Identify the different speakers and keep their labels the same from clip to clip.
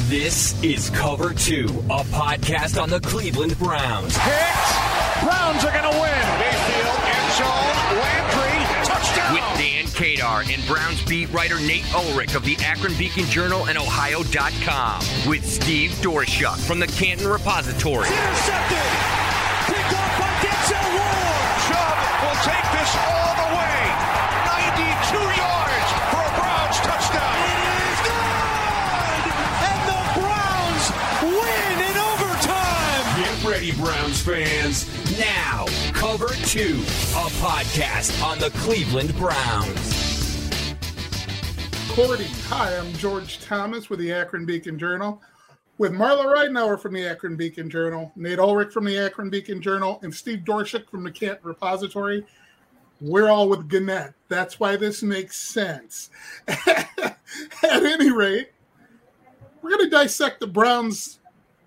Speaker 1: This is Cover 2, a podcast on the Cleveland Browns.
Speaker 2: Hit! Browns are going to win. Mayfield, end zone, Landry, touchdown!
Speaker 1: With Dan Kadar and Browns beat writer Nate Ulrich of the Akron Beacon Journal and Ohio.com. With Steve Dorshuk from the Canton Repository.
Speaker 2: It's intercepted! Picked off by Denzel Ward! Chubb will take this all the way. 92 yards for a Browns touchdown. It is good! And the Browns win in overtime!
Speaker 1: Get ready, Browns fans. Now, Cover 2, a podcast on the Cleveland Browns.
Speaker 3: Recording. Hi, I'm George Thomas with the Akron Beacon Journal, with Marla Ridenour from the Akron Beacon Journal, Nate Ulrich from the Akron Beacon Journal, and Steve Dorshuk from the Canton Repository. We're all with Gannett. That's why this makes sense. At any rate, we're going to dissect the Browns'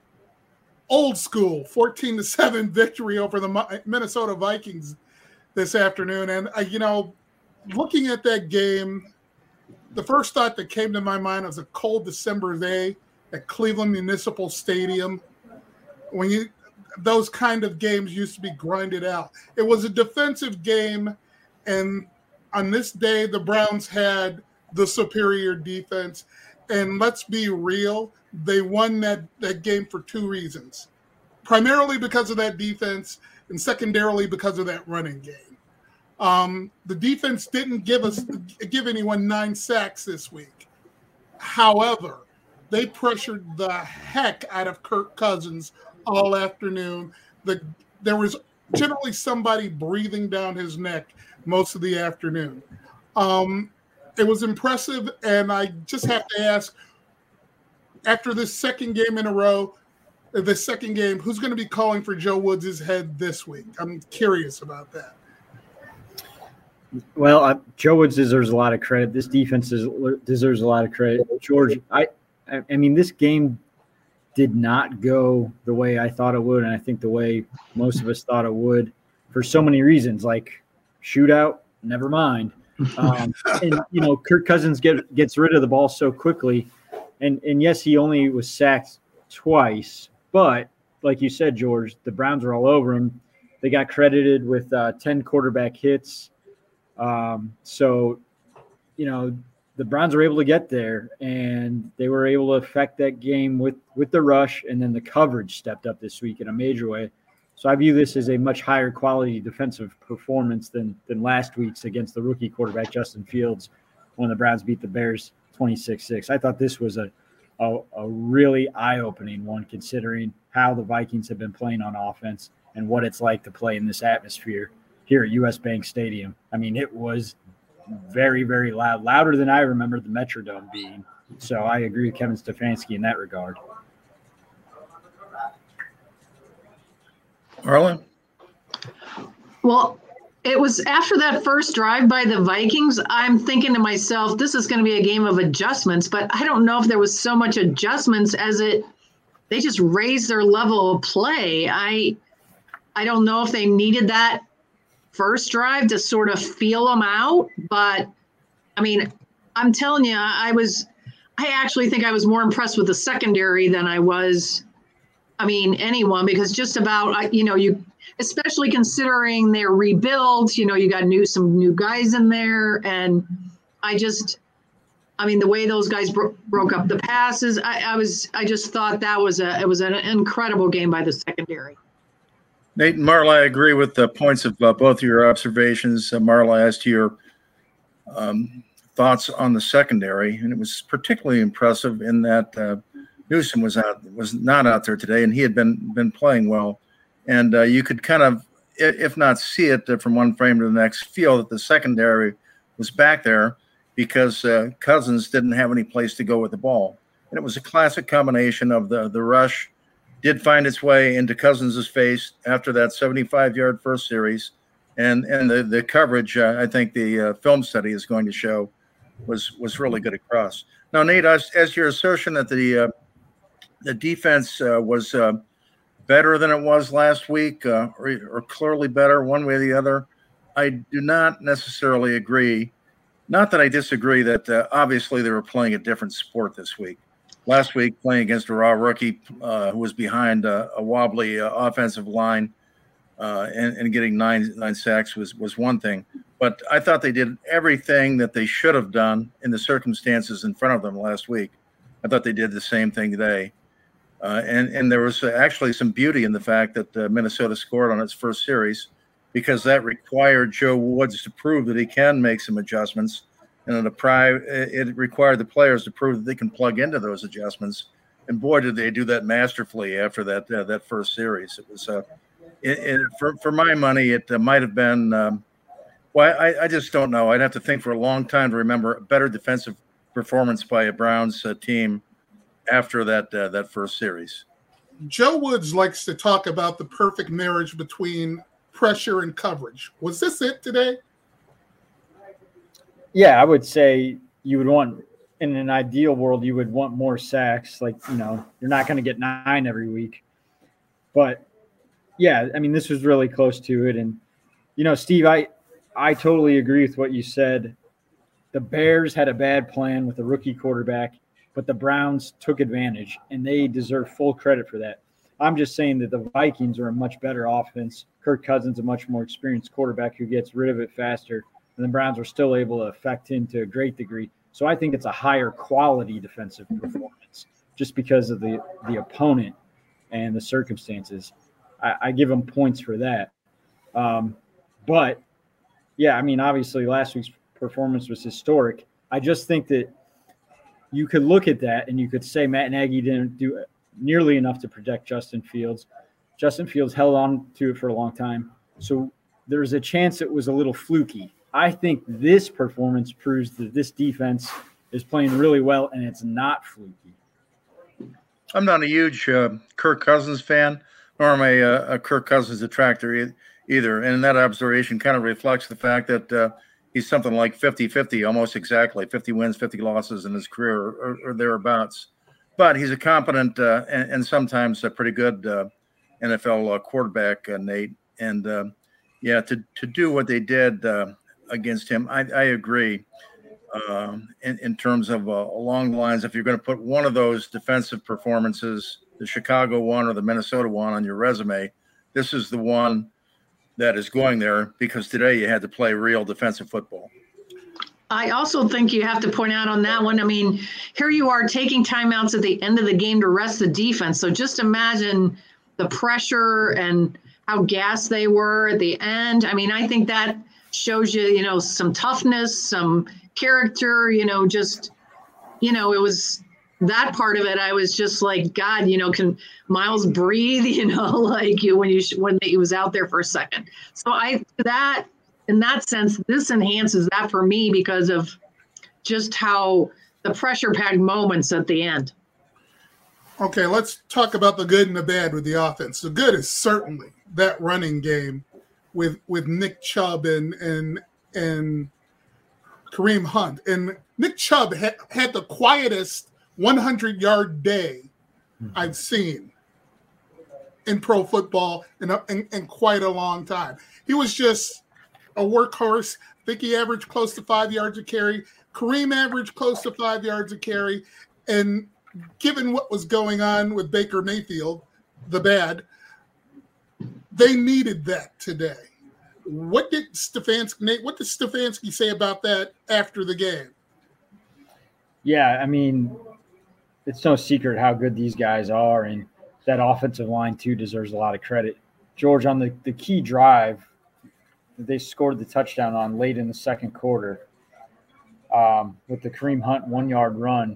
Speaker 3: old school 14-7 victory over the Minnesota Vikings this afternoon. And, looking at that game, the first thought that came to my mind was a cold December day at Cleveland Municipal Stadium. Those kind of games used to be grinded out. It was a defensive game, and on this day, the Browns had the superior defense. And let's be real, they won that game for two reasons. Primarily because of that defense, and secondarily because of that running game. The defense didn't give anyone 9 sacks this week. However, they pressured the heck out of Kirk Cousins all afternoon. There was generally somebody breathing down his neck most of the afternoon. It was impressive, and I just have to ask, after this second game in a row, who's going to be calling for Joe Woods' head this week? I'm curious about that.
Speaker 4: Well, Joe Woods deserves a lot of credit. This defense deserves a lot of credit. George, I mean, this game did not go the way I thought it would, and I think the way most of us thought it would, for so many reasons, like shootout, never mind. And Kirk Cousins gets rid of the ball so quickly, and yes, he only was sacked twice, but like you said, George, the Browns were all over him. They got credited with 10 quarterback hits. So the Browns were able to get there, and they were able to affect that game with the rush, and then the coverage stepped up this week in a major way. So I view this as a much higher quality defensive performance than last week's against the rookie quarterback Justin Fields when the Browns beat the Bears 26-6. I thought this was a really eye-opening one, considering how the Vikings have been playing on offense and what it's like to play in this atmosphere here at US Bank Stadium. I mean, it was very, very loud, louder than I remember the Metrodome being. So I agree with Kevin Stefanski in that regard.
Speaker 5: Marlon?
Speaker 6: Well, it was after that first drive by the Vikings, I'm thinking to myself, this is going to be a game of adjustments, but I don't know if there was so much adjustments as they just raised their level of play. I don't know if they needed that first drive to sort of feel them out, but I mean, I'm telling you, I actually think I was more impressed with the secondary than I was, anyone, because just about, you, especially considering their rebuilds, you got some new guys in there. And the way those guys broke up the passes, I just thought it was an incredible game by the secondary.
Speaker 5: Nate and Marla, I agree with the points of both of your observations. Marla, as to your thoughts on the secondary, and it was particularly impressive in that Newsom was not out there today, and he had been playing well, and you could kind of, if not see it from one frame to the next, feel that the secondary was back there because Cousins didn't have any place to go with the ball, and it was a classic combination of the rush. Did find its way into Cousins' face after that 75-yard first series. And the coverage, I think the film study is going to show, was really good across. Now, Nate, as your assertion that the defense was better than it was last week, or clearly better one way or the other, I do not necessarily agree. Not that I disagree that obviously they were playing a different sport this week. last week playing against a raw rookie who was behind a wobbly offensive line and getting nine sacks was one thing. But I thought they did everything that they should have done in the circumstances in front of them last week. I thought they did the same thing today. And there was actually some beauty in the fact that Minnesota scored on its first series, because that required Joe Woods to prove that he can make some adjustments. And it required the players to prove that they can plug into those adjustments. And boy, did they do that masterfully after that first series. It was for my money, it might have been I just don't know. I'd have to think for a long time to remember a better defensive performance by a Browns team after that first series.
Speaker 3: Joe Woods likes to talk about the perfect marriage between pressure and coverage. Was this it today?
Speaker 4: Yeah, I would say you would want, in an ideal world, you would want more sacks. Like, you're not going to get 9 every week. But, yeah, I mean, this was really close to it. And, Steve, I totally agree with what you said. The Bears had a bad plan with a rookie quarterback, but the Browns took advantage, and they deserve full credit for that. I'm just saying that the Vikings are a much better offense. Kirk Cousins, a much more experienced quarterback who gets rid of it faster, and the Browns were still able to affect him to a great degree. So I think it's a higher quality defensive performance just because of the opponent and the circumstances. I give them points for that. But, yeah, I mean, obviously last week's performance was historic. I just think that you could look at that and you could say Matt Nagy didn't do nearly enough to protect Justin Fields. Justin Fields held on to it for a long time. So there's a chance it was a little fluky. I think this performance proves that this defense is playing really well and it's not fluky.
Speaker 5: I'm not a huge Kirk Cousins fan, nor am I a Kirk Cousins detractor either. And that observation kind of reflects the fact that he's something like 50-50, almost exactly, 50 wins, 50 losses in his career or thereabouts. But he's a competent and sometimes a pretty good NFL quarterback, Nate. And, to do what they did against him, I agree in terms of along the lines, if you're going to put one of those defensive performances, the Chicago one or the Minnesota one on your resume, this is the one that is going there, because today you had to play real defensive football.
Speaker 6: I also think you have to point out on that one, I mean, here you are taking timeouts at the end of the game to rest the defense. So just imagine the pressure and how gassed they were at the end. I mean, I think that shows you, some toughness, some character, it was that part of it. I was just like, God, can Miles breathe, when he was out there for a second. So in that sense, this enhances that for me because of just how the pressure-packed moments at the end.
Speaker 3: Okay, let's talk about the good and the bad with the offense. The good is certainly that running game with Nick Chubb and Kareem Hunt. And Nick Chubb had the quietest 100-yard day I've seen in pro football in quite a long time. He was just a workhorse. I think he averaged close to 5 yards a carry. Kareem averaged close to 5 yards a carry. And given what was going on with Baker Mayfield, the bad, they needed that today. What did Stefanski say about that after the game?
Speaker 4: Yeah, I mean, it's no secret how good these guys are, and that offensive line too deserves a lot of credit. George, on the key drive that they scored the touchdown on late in the second quarter, with the Kareem Hunt 1-yard run,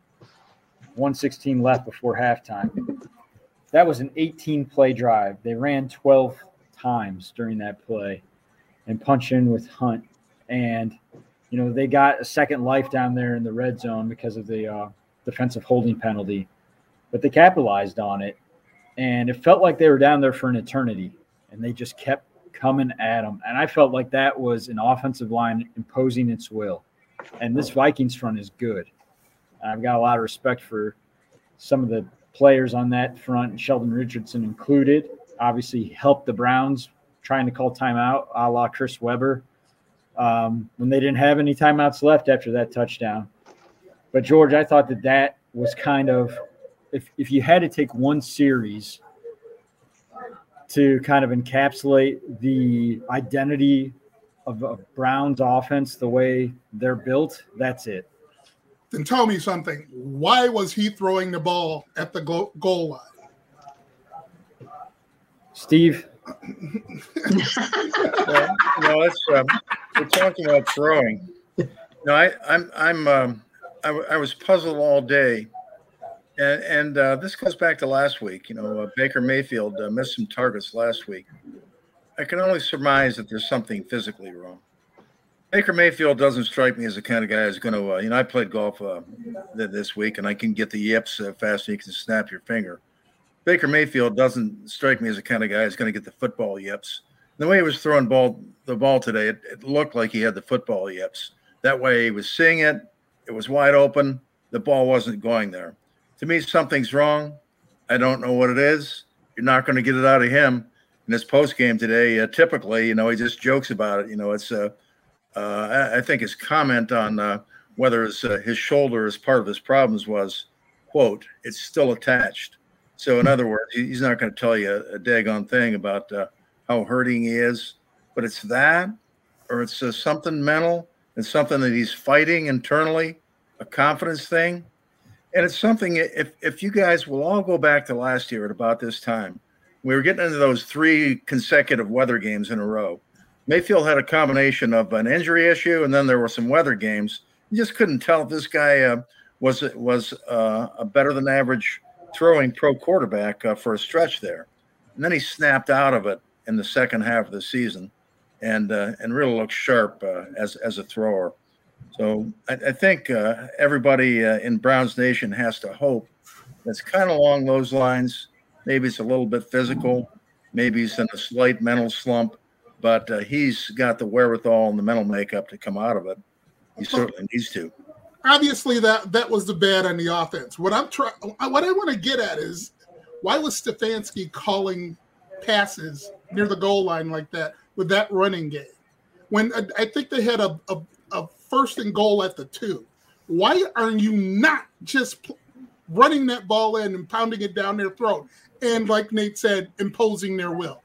Speaker 4: 1:16 left before halftime. That was an 18-play drive. They ran 12 times during that play and punched in with Hunt. And, they got a second life down there in the red zone because of the defensive holding penalty. But they capitalized on it. And it felt like they were down there for an eternity. And they just kept coming at them. And I felt like that was an offensive line imposing its will. And this Vikings front is good. I've got a lot of respect for some of the players on that front, Sheldon Richardson included. Obviously helped the Browns trying to call timeout, a la Chris Webber, when they didn't have any timeouts left after that touchdown. But, George, I thought that was kind of, if you had to take one series to kind of encapsulate the identity of Brown's offense, the way they're built, that's it.
Speaker 3: Then tell me something. Why was he throwing the ball at the goal line?
Speaker 4: Steve?
Speaker 5: Well, we're talking about throwing. No, I was puzzled all day, and this goes back to last week. Baker Mayfield missed some targets last week. I can only surmise that there's something physically wrong. Baker Mayfield doesn't strike me as the kind of guy who's going to. I played golf this week, and I can get the yips faster. You can snap your finger. Baker Mayfield doesn't strike me as the kind of guy who's going to get the football yips. The way he was throwing the ball today, it looked like he had the football yips. That way he was seeing it. It was wide open. The ball wasn't going there. To me, something's wrong. I don't know what it is. You're not going to get it out of him. In his post game today, typically, he just jokes about it. It's I think his comment on whether his shoulder is part of his problems was, quote, "It's still attached." So in other words, he's not going to tell you a daggone thing about how hurting he is, but it's that, or it's something mental. It's something that he's fighting internally, a confidence thing. And it's something, if you guys will all go back to last year at about this time, we were getting into those 3 consecutive weather games in a row. Mayfield had a combination of an injury issue, and then there were some weather games. You just couldn't tell if this guy was a better than average throwing pro quarterback for a stretch there. And then he snapped out of it in the second half of the season and really looked sharp as a thrower. So I think everybody in Browns Nation has to hope that's kind of along those lines. Maybe it's a little bit physical. Maybe he's in a slight mental slump, but he's got the wherewithal and the mental makeup to come out of it. He certainly needs to.
Speaker 3: Obviously, that was the bad on the offense. What I want to get at is, why was Stefanski calling passes near the goal line like that with that running game? When I think they had a first and goal at the 2. Why are you not just running that ball in and pounding it down their throat? And like Nate said, imposing their will.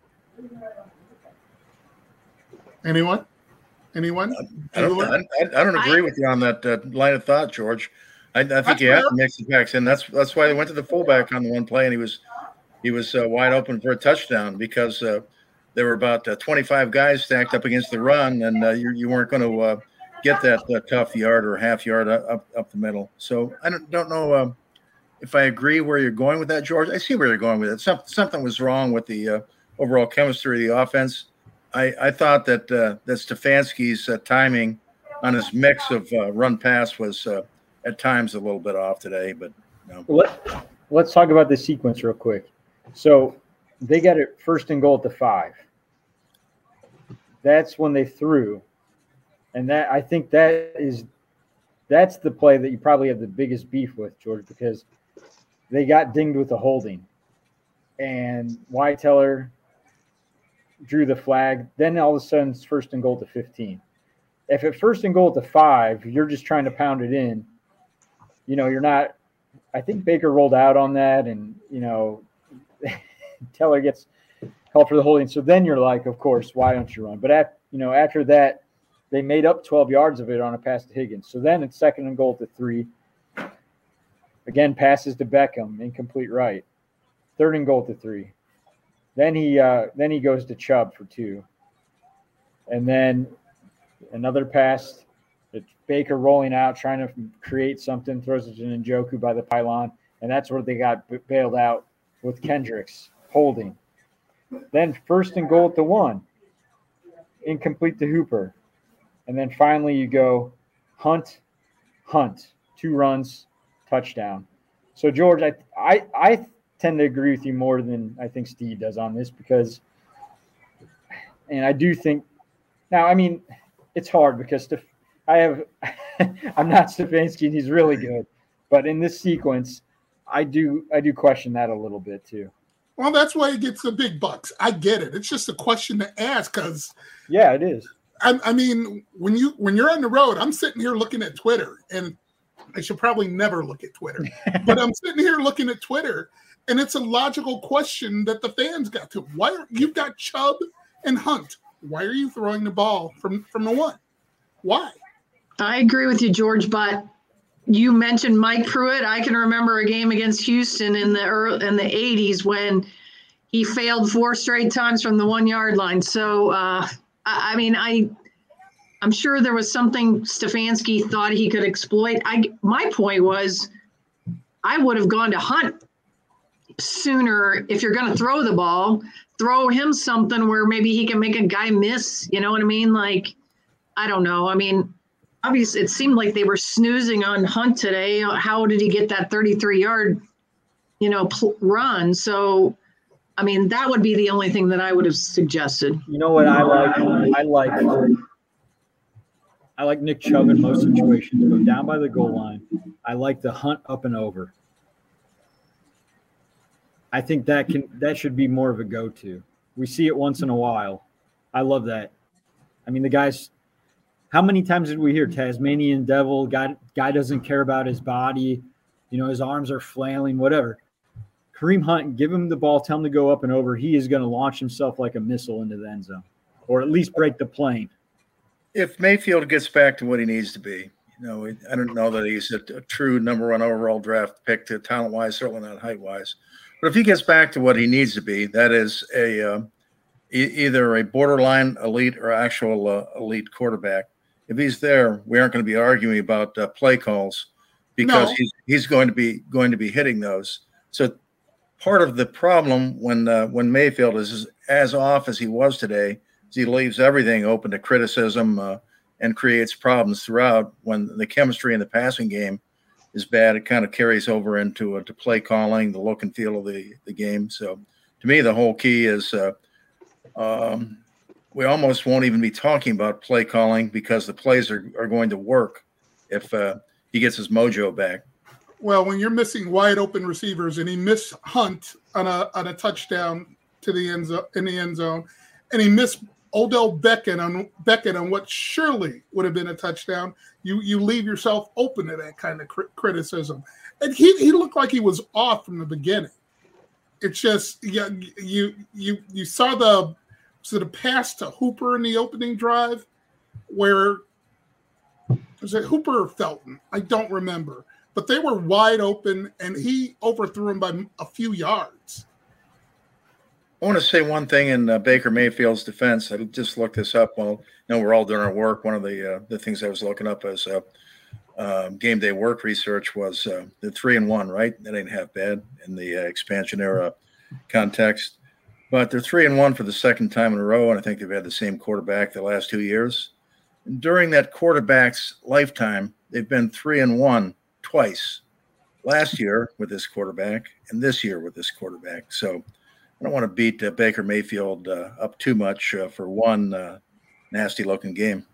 Speaker 3: Anyone? I don't agree with you on that line of thought, George. I think you have to mix the backs in. That's why they went to the fullback on the one play, and he was wide open for a touchdown because there were about 25 guys stacked up against the run, and you weren't going to get that tough yard or half yard up the middle. So I don't know if I agree where you're going with that, George. I see where you're going with it. Something was wrong with the overall chemistry of the offense. I thought that Stefanski's timing on his mix of run pass was at times a little bit off today. But
Speaker 4: let's talk about the sequence real quick. So they got it first and goal at the 5. That's when they threw, and that I think that's the play that you probably have the biggest beef with, George, because they got dinged with a holding, and Whiteteller drew the flag. Then all of a sudden it's first and goal to 15. If at first and goal at the 5, you're just trying to pound it in, you're not. I think Baker rolled out on that, and Teller gets called for the holding. So then you're like, of course, why don't you run? But after that, they made up 12 yards of it on a pass to Higgins. So then it's second and goal to 3. Again, passes to Beckham, incomplete right. Third and goal to 3. Then he goes to Chubb for 2. And then another pass. It's Baker rolling out, trying to create something, throws it to Njoku by the pylon, and that's where they got bailed out with Kendricks holding. Then first and goal at the 1. Incomplete to Hooper. And then finally you go Hunt, 2 runs, touchdown. So, George, I tend to agree with you more than I think Steve does on this because – and I do think – now, I mean, it's hard because I'm not Stefanski, and he's really good. But in this sequence, I do question that a little bit too.
Speaker 3: Well, that's why he gets the big bucks. I get it. It's just a question to ask because –
Speaker 4: yeah, it is.
Speaker 3: I mean, when you're on the road, I'm sitting here looking at Twitter, and I should probably never look at Twitter. But I'm sitting here looking at Twitter, and it's a logical question that the fans got to. You've got Chubb and Hunt. Why are you throwing the ball from the one? Why?
Speaker 6: I agree with you, George, but you mentioned Mike Pruitt. I can remember a game against Houston in the 80s when he failed 4 straight times from the 1 yard line. So, I'm sure there was something Stefanski thought he could exploit. My point was I would have gone to Hunt sooner. If you're going to throw the ball, throw him something where maybe he can make a guy miss. You know what I mean? Like, I don't know. I mean, obviously it seemed like they were snoozing on Hunt today. How did he get that 33-yard, run? So, I mean, that would be the only thing that I would have suggested.
Speaker 4: You know what I like? I like Nick Chubb in most situations. Go down by the goal line. I like the Hunt up and over. I think that should be more of a go-to. We see it once in a while. I love that. I mean, the guys. How many times did we hear Tasmanian Devil? Guy doesn't care about his body. His arms are flailing. Whatever. Kareem Hunt, give him the ball. Tell him to go up and over. He is going to launch himself like a missile into the end zone, or at least break the plane.
Speaker 5: If Mayfield gets back to what he needs to be, I don't know that he's a true number 1 overall draft pick, talent-wise, certainly not height-wise. But if he gets back to what he needs to be, that is either a borderline elite or actual elite quarterback. If he's there, we aren't going to be arguing about play calls because he's going to be hitting those. So part of the problem when Mayfield is as off as he was today, he leaves everything open to criticism and creates problems throughout. When the chemistry in the passing game is bad, it kind of carries over into play calling, the look and feel of the game. So to me, the whole key is we almost won't even be talking about play calling because the plays are going to work if he gets his mojo back.
Speaker 3: Well, when you're missing wide open receivers and he missed Hunt on a touchdown to the end zone, and he missed Odell Beckham on what surely would have been a touchdown, you leave yourself open to that kind of criticism. And he looked like he was off from the beginning. It's just you saw the pass to Hooper in the opening drive, where was it Hooper or Felton? I don't remember, but they were wide open and he overthrew him by a few yards.
Speaker 5: I want to say one thing in Baker Mayfield's defense. I just looked this up. Well, we're all doing our work. One of the things I was looking up as game day work research was the 3-1, right? That ain't half bad in the expansion era context. But they're 3-1 for the second time in a row, and I think they've had the same quarterback the last 2 years. And during that quarterback's lifetime, they've been 3-1 twice. Last year with this quarterback, and this year with this quarterback. So I don't want to beat Baker Mayfield up too much for one nasty-looking game.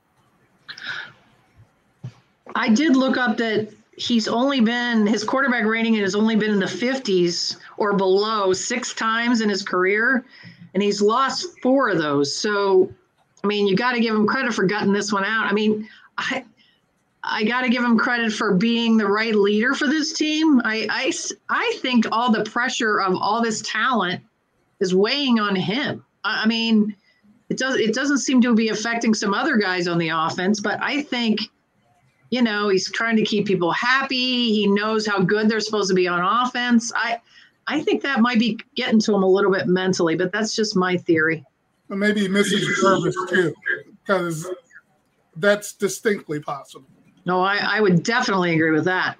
Speaker 6: I did look up that his quarterback rating has only been in the 50s or below 6 times in his career, and he's lost 4 of those. So, I mean, you got to give him credit for gutting this one out. I mean, I got to give him credit for being the right leader for this team. I think all the pressure of all this talent is weighing on him. I mean, it doesn't seem to be affecting some other guys on the offense, but I think, he's trying to keep people happy. He knows how good they're supposed to be on offense. I think that might be getting to him a little bit mentally, but that's just my theory.
Speaker 3: Well, maybe he misses service too, because that's distinctly possible.
Speaker 6: No, I would definitely agree with that.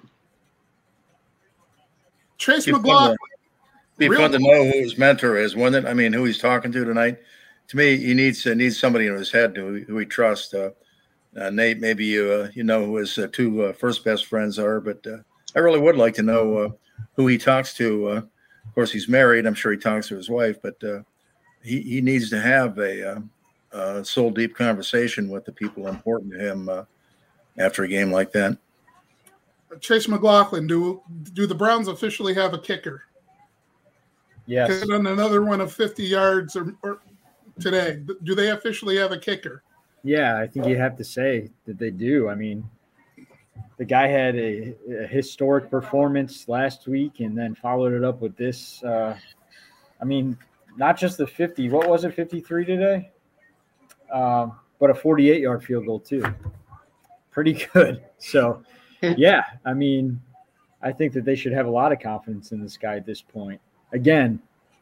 Speaker 3: Chase McLaughlin.
Speaker 5: Be fun to know who his mentor is, wouldn't it? I mean, who he's talking to tonight. To me, he needs somebody in his head who he trusts. Nate, maybe you know who his 2 first best friends are, but I really would like to know who he talks to. Of course, he's married. I'm sure he talks to his wife, but he needs to have a soul deep conversation with the people important to him after a game like that.
Speaker 3: Chase McLaughlin, do the Browns officially have a kicker?
Speaker 4: Yes.
Speaker 3: On another one of 50 yards or today, do they officially have a kicker?
Speaker 4: Yeah, I think you have to say that they do. I mean, the guy had a historic performance last week and then followed it up with this. I mean, not just the 50. What was it, 53 today? But a 48-yard field goal too. Pretty good. So, yeah, I mean, I think that they should have a lot of confidence in this guy at this point. Again,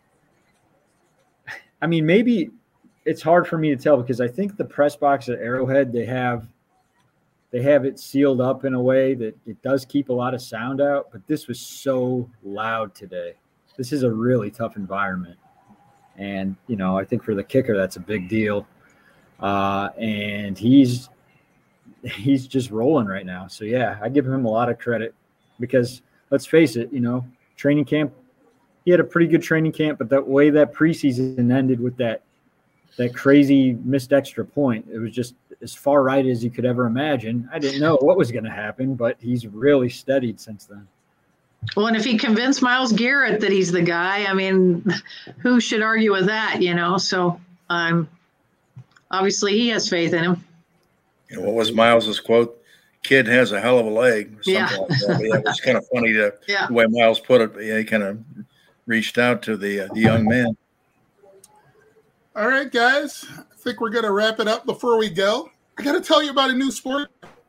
Speaker 4: I mean, maybe it's hard for me to tell because I think the press box at Arrowhead, they have it sealed up in a way that it does keep a lot of sound out, but this was so loud today. This is a really tough environment. And, you know, I think for the kicker, that's a big deal. And he's just rolling right now. So, yeah, I give him a lot of credit because let's face it, you know, training camp, he had a pretty good training camp, but the way that preseason ended with that crazy missed extra point, it was just as far right as you could ever imagine. I didn't know what was going to happen, but he's really steadied since then.
Speaker 6: Well, and if he convinced Myles Garrett that he's the guy, I mean, who should argue with that, you know? So obviously he has faith in him.
Speaker 5: You know, what was Miles's quote? Kid has a hell of a leg. Or something
Speaker 6: Yeah.
Speaker 5: like that. Yeah, it was kind of funny the way Miles put it. Yeah, he kind of reached out to the young man.
Speaker 3: All right, guys. I think we're going to wrap it up. Before we go, I got to tell you about a new sport.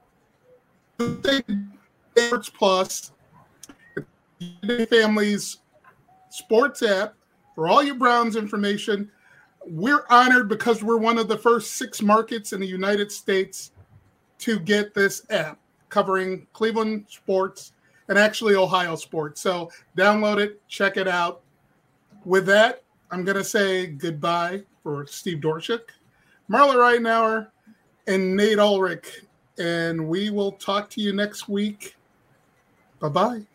Speaker 3: Sports Plus, family's sports app for all your Browns information. We're honored because we're one of the first 6 markets in the United States to get this app covering Cleveland sports and actually Ohio sports. So download it, check it out. With that, I'm going to say goodbye for Steve Dorshuk, Marla Reitenauer, and Nate Ulrich. And we will talk to you next week. Bye-bye.